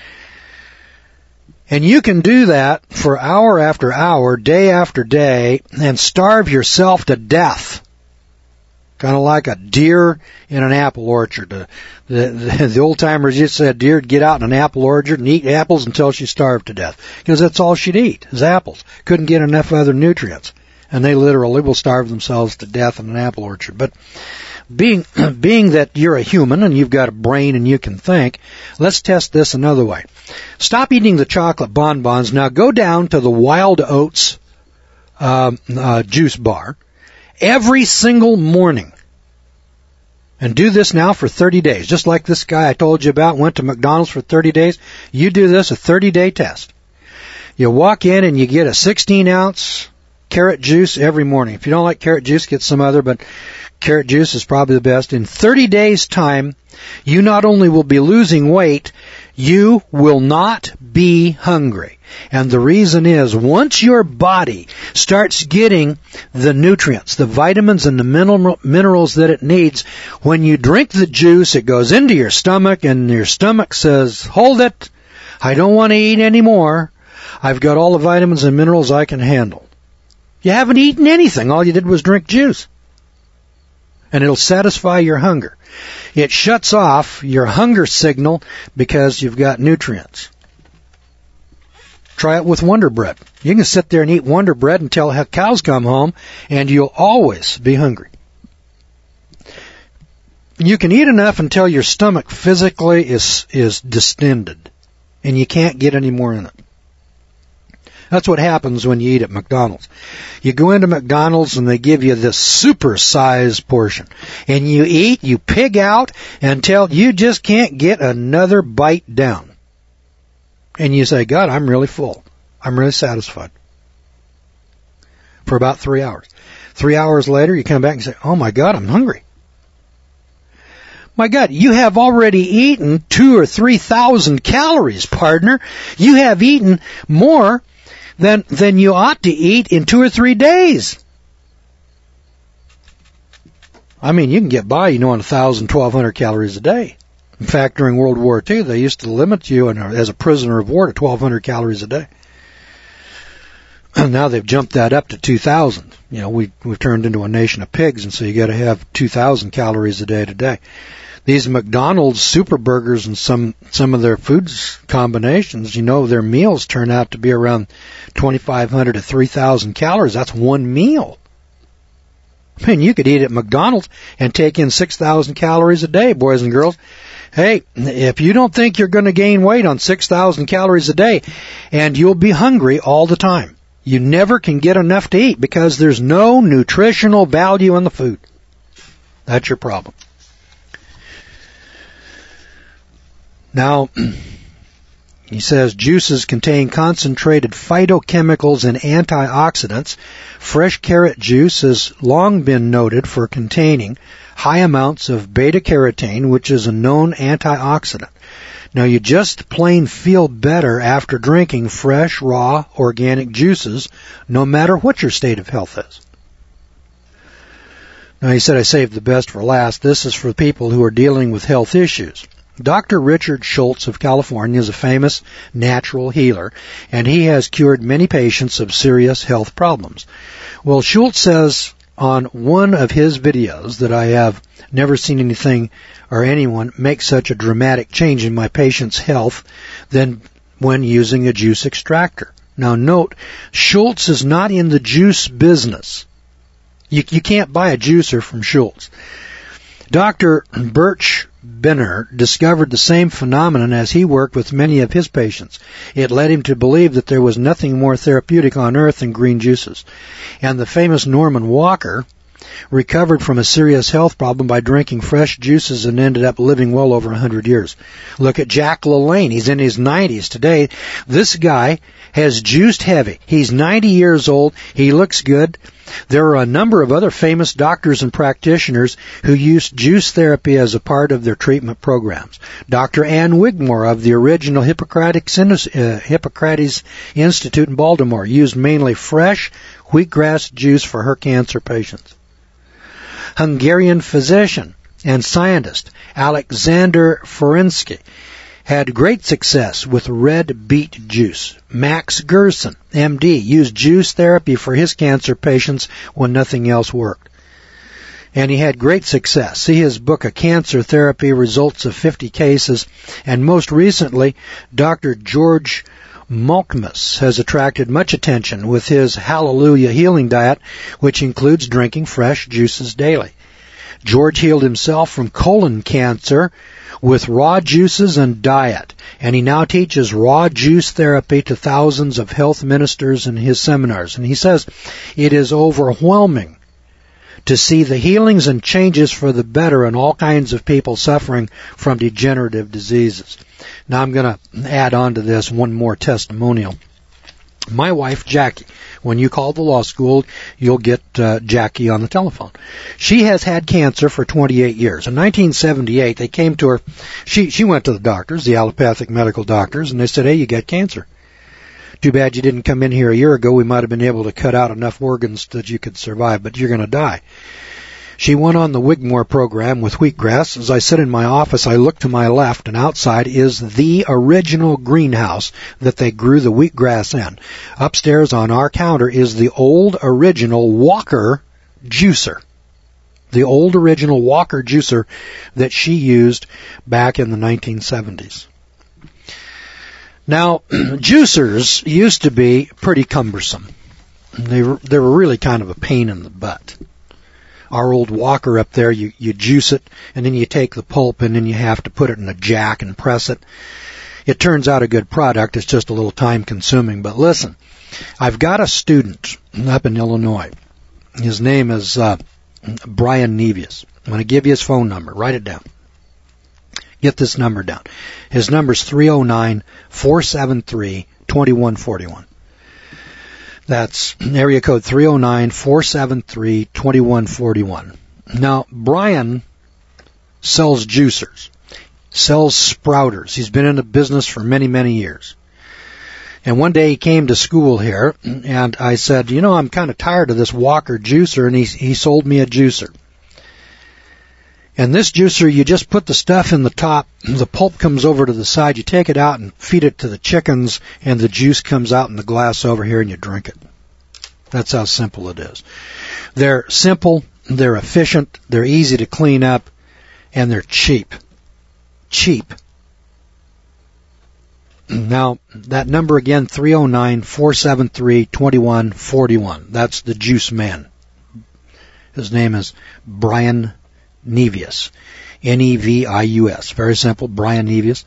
And you can do that for hour after hour, day after day, and starve yourself to death. Kind of like a deer in an apple orchard. The, the, the old-timers just said deer would get out in an apple orchard and eat apples until she starved to death. Because that's all she'd eat, is apples. Couldn't get enough other nutrients. And they literally will starve themselves to death in an apple orchard. But Being, being that you're a human and you've got a brain and you can think, let's test this another way. Stop eating the chocolate bonbons. Now go down to the Wild Oats uh, uh, juice bar every single morning. And do this now for thirty days. Just like this guy I told you about went to McDonald's for thirty days. You do this, a thirty-day test. You walk in and you get a sixteen ounce carrot juice every morning. If you don't like carrot juice, get some other, but carrot juice is probably the best. In thirty days' time, you not only will be losing weight, you will not be hungry. And the reason is, once your body starts getting the nutrients, the vitamins and the mineral, minerals that it needs, when you drink the juice, it goes into your stomach, and your stomach says, hold it, I don't want to eat anymore. I've got all the vitamins and minerals I can handle. You haven't eaten anything. All you did was drink juice. And it'll satisfy your hunger. It shuts off your hunger signal because you've got nutrients. Try it with Wonder Bread. You can sit there and eat Wonder Bread until cows come home, and you'll always be hungry. You can eat enough until your stomach physically is, is distended, and you can't get any more in it. That's what happens when you eat at McDonald's. You go into McDonald's and they give you this super-sized portion. And you eat, you pig out until you just can't get another bite down. And you say, God, I'm really full. I'm really satisfied. For about three hours. Three hours later, you come back and say, oh my God, I'm hungry. My God, you have already eaten two or three thousand calories, partner. You have eaten more than, than you ought to eat in two or three days. I mean, you can get by, you know, on one thousand, twelve hundred calories a day. In fact, during World War Two, they used to limit you as a prisoner of war to twelve hundred calories a day. And now they've jumped that up to two thousand. You know, we, we've turned into a nation of pigs, and so you got to have two thousand calories a day today. These McDonald's super burgers and some, some of their foods combinations, you know, their meals turn out to be around twenty-five hundred to three thousand calories. That's one meal. I mean, you could eat at McDonald's and take in six thousand calories a day, boys and girls. Hey, if you don't think you're going to gain weight on six thousand calories a day, and you'll be hungry all the time, you never can get enough to eat because there's no nutritional value in the food. That's your problem. Now, he says juices contain concentrated phytochemicals and antioxidants. Fresh carrot juice has long been noted for containing high amounts of beta-carotene, which is a known antioxidant. Now, you just plain feel better after drinking fresh, raw, organic juices, no matter what your state of health is. Now, he said I saved the best for last. This is for people who are dealing with health issues. Doctor Richard Schultz of California is a famous natural healer, and he has cured many patients of serious health problems. Well, Schultz says on one of his videos that I have never seen anything or anyone make such a dramatic change in my patient's health than when using a juice extractor. Now note, Schultz is not in the juice business. You, you can't buy a juicer from Schultz. Doctor Birch Benner discovered the same phenomenon as he worked with many of his patients. It led him to believe that there was nothing more therapeutic on earth than green juices. And the famous Norman Walker recovered from a serious health problem by drinking fresh juices and ended up living well over one hundred years. Look at Jack LaLanne. He's in his nineties today. This guy has juiced heavy. He's ninety years old. He looks good. There are a number of other famous doctors and practitioners who use juice therapy as a part of their treatment programs. Doctor Ann Wigmore of the original Hippocratic, uh, Hippocrates Institute in Baltimore used mainly fresh wheatgrass juice for her cancer patients. Hungarian physician and scientist Alexander Ferenczi had great success with red beet juice. Max Gerson, M D, used juice therapy for his cancer patients when nothing else worked. And he had great success. See his book, A Cancer Therapy, Results of fifty Cases. And most recently, Doctor George Malkmus has attracted much attention with his Hallelujah Healing Diet, which includes drinking fresh juices daily. George healed himself from colon cancer with raw juices and diet, and he now teaches raw juice therapy to thousands of health ministers in his seminars. And he says it is overwhelming to see the healings and changes for the better in all kinds of people suffering from degenerative diseases. Now I'm going to add on to this one more testimonial. My wife, Jackie, when you call the law school, you'll get uh, Jackie on the telephone. She has had cancer for twenty-eight years. In nineteen seventy-eight, they came to her. She she went to the doctors, the allopathic medical doctors, and they said, hey, you got cancer. Too bad you didn't come in here a year ago. We might have been able to cut out enough organs that you could survive, but you're going to die. She went on the Wigmore program with wheatgrass. As I sit in my office, I look to my left, and outside is the original greenhouse that they grew the wheatgrass in. Upstairs on our counter is the old original Walker juicer. The old original Walker juicer that she used back in the nineteen seventies. Now, juicers used to be pretty cumbersome. They were, they were really kind of a pain in the butt. Our old Walker up there, you, you juice it, and then you take the pulp, and then you have to put it in a jack and press it. It turns out a good product. It's just a little time-consuming. But listen, I've got a student up in Illinois. His name is uh, Brian Nevius. I'm going to give you his phone number. Write it down. Get this number down. His number's three oh nine, four seven three, two one four one. That's area code three oh nine, four seven three, two one four one. Now, Brian sells juicers, sells sprouters. He's been in the business for many, many years. And one day he came to school here, and I said, you know, I'm kind of tired of this Walker juicer, and he, he sold me a juicer. And this juicer, you just put the stuff in the top, the pulp comes over to the side, you take it out and feed it to the chickens, and the juice comes out in the glass over here and you drink it. That's how simple it is. They're simple, they're efficient, they're easy to clean up, and they're cheap. Cheap. Now, that number again, three oh nine, four seven three, two one four one. That's the juice man. His name is Brian Nevius. N E V I U S. Very simple, Brian Nevius.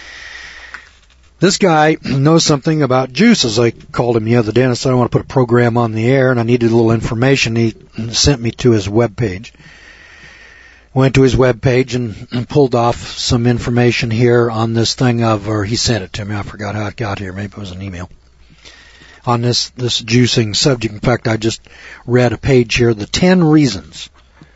This guy knows something about juices. I called him the other day and I said I want to put a program on the air and I needed a little information. He sent me to his webpage. Went to his webpage and, and pulled off some information here on this thing of, or he sent it to me. I forgot how it got here. Maybe it was an email. On this, this juicing subject. In fact, I just read a page here, the ten reasons.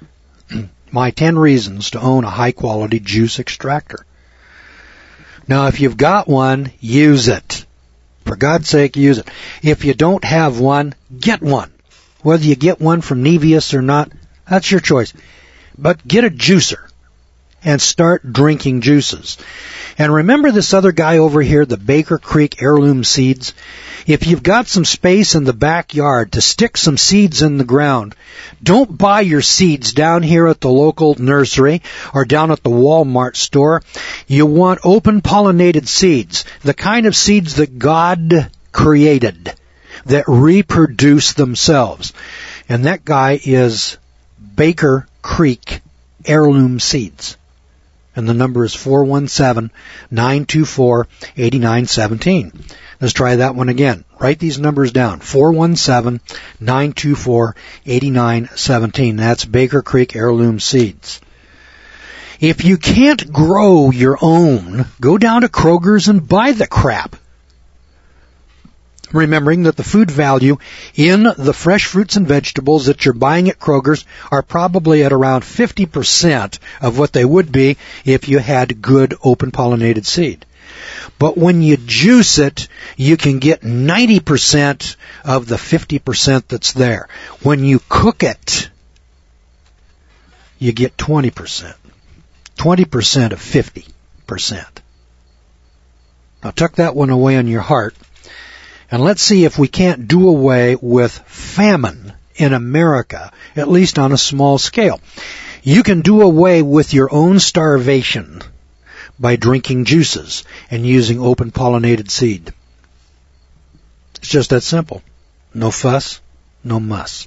My ten reasons to own a high-quality juice extractor. Now, if you've got one, use it. For God's sake, use it. If you don't have one, get one. Whether you get one from Nevius or not, that's your choice. But get a juicer and start drinking juices. And remember this other guy over here, the Baker Creek Heirloom Seeds? If you've got some space in the backyard to stick some seeds in the ground, don't buy your seeds down here at the local nursery or down at the Walmart store. You want open pollinated seeds, the kind of seeds that God created, that reproduce themselves. And that guy is Baker Creek Heirloom Seeds. And the number is four one seven, nine two four, eight nine one seven. Let's try that one again. Write these numbers down. four one seven, nine two four, eight nine one seven. That's Baker Creek Heirloom Seeds. If you can't grow your own, go down to Kroger's and buy the crap. Remembering that the food value in the fresh fruits and vegetables that you're buying at Kroger's are probably at around fifty percent of what they would be if you had good open pollinated seed. But when you juice it, you can get ninety percent of the fifty percent that's there. When you cook it, you get twenty percent. twenty percent of fifty percent. Now tuck that one away in your heart. And let's see if we can't do away with famine in America, at least on a small scale. You can do away with your own starvation by drinking juices and using open pollinated seed. It's just that simple. No fuss, no muss.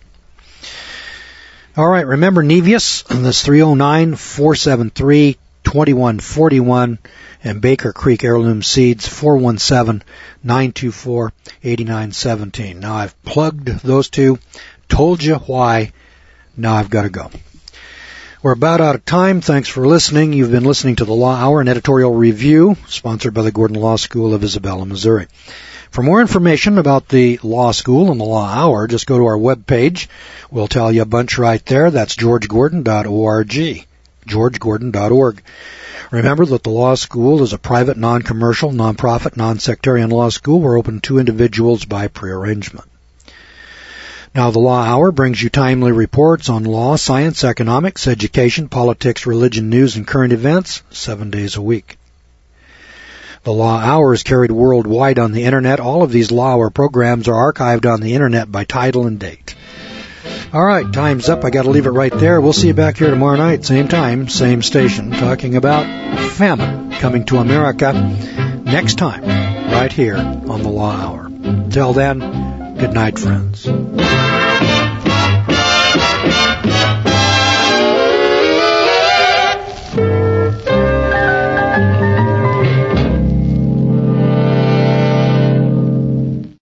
All right, remember Nevius, that's three oh nine, four seven three, two one four one, and Baker Creek Heirloom Seeds, four one seven, nine two four, eight nine one seven. Now I've plugged those two, told you why, now I've got to go. We're about out of time. Thanks for listening. You've been listening to the Law Hour, an editorial review sponsored by the Gordon Law School of Isabella, Missouri. For more information about the Law School and the Law Hour, just go to our webpage. We'll tell you a bunch right there. That's george gordon dot org. george gordon dot org. Remember that the Law School is a private, non-commercial, non-profit, non-sectarian law school. We're open to individuals by prearrangement. Now, the Law Hour brings you timely reports on law, science, economics, education, politics, religion, news, and current events, seven days a week. The Law Hour is carried worldwide on the Internet. All of these Law Hour programs are archived on the Internet by title and date. All right, time's up. I got to leave it right there. We'll see you back here tomorrow night, same time, same station, talking about famine coming to America next time, right here on the Law Hour. Till then, good night, friends.